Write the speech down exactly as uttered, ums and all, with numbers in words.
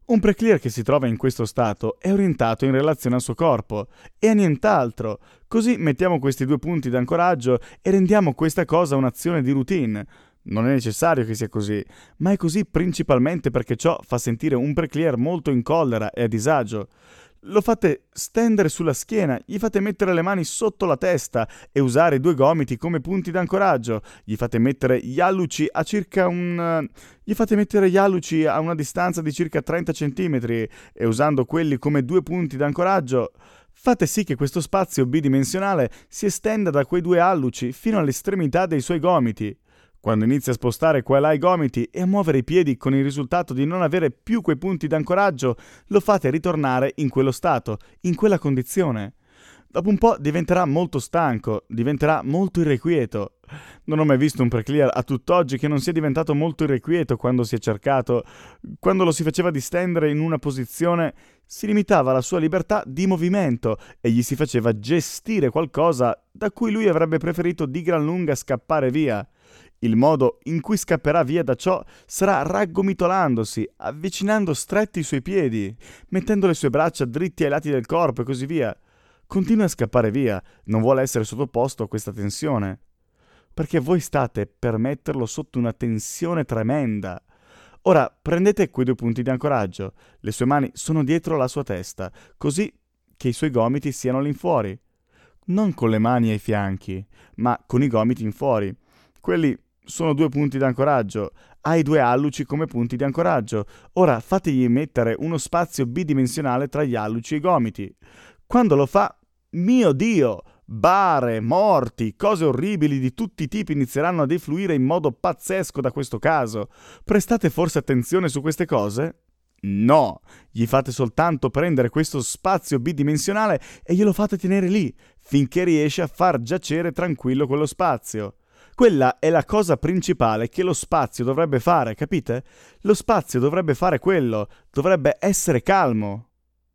Un preclear che si trova in questo stato è orientato in relazione al suo corpo e a nient'altro. Così mettiamo questi due punti d'ancoraggio e rendiamo questa cosa un'azione di routine. Non è necessario che sia così, ma è così principalmente perché ciò fa sentire un preclear molto in collera e a disagio. Lo fate stendere sulla schiena, gli fate mettere le mani sotto la testa e usare i due gomiti come punti d'ancoraggio, gli fate mettere gli alluci a circa un... gli fate mettere gli alluci a una distanza di circa trenta centimetri e usando quelli come due punti d'ancoraggio, fate sì che questo spazio bidimensionale si estenda da quei due alluci fino all'estremità dei suoi gomiti. Quando inizia a spostare qua e là i gomiti e a muovere i piedi con il risultato di non avere più quei punti d'ancoraggio, lo fate ritornare in quello stato, in quella condizione. Dopo un po' diventerà molto stanco, diventerà molto irrequieto. Non ho mai visto un preclear a tutt'oggi che non sia diventato molto irrequieto quando si è cercato, quando lo si faceva distendere in una posizione, si limitava alla sua libertà di movimento e gli si faceva gestire qualcosa da cui lui avrebbe preferito di gran lunga scappare via. Il modo in cui scapperà via da ciò sarà raggomitolandosi, avvicinando stretti i suoi piedi, mettendo le sue braccia dritti ai lati del corpo e così via. Continua a scappare via, non vuole essere sottoposto a questa tensione. Perché voi state per metterlo sotto una tensione tremenda. Ora prendete quei due punti di ancoraggio, le sue mani sono dietro la sua testa, così che i suoi gomiti siano all'infuori. Non con le mani ai fianchi, ma con i gomiti in fuori. Quelli sono due punti d'ancoraggio, ha i due alluci come punti di ancoraggio. Ora fategli mettere uno spazio bidimensionale tra gli alluci e i gomiti. Quando lo fa, mio Dio, bare, morti, cose orribili di tutti i tipi inizieranno a defluire in modo pazzesco da questo caso. Prestate forse attenzione su queste cose? No, gli fate soltanto prendere questo spazio bidimensionale e glielo fate tenere lì, finché riesce a far giacere tranquillo quello spazio. Quella è la cosa principale che lo spazio dovrebbe fare, capite? Lo spazio dovrebbe fare quello, dovrebbe essere calmo.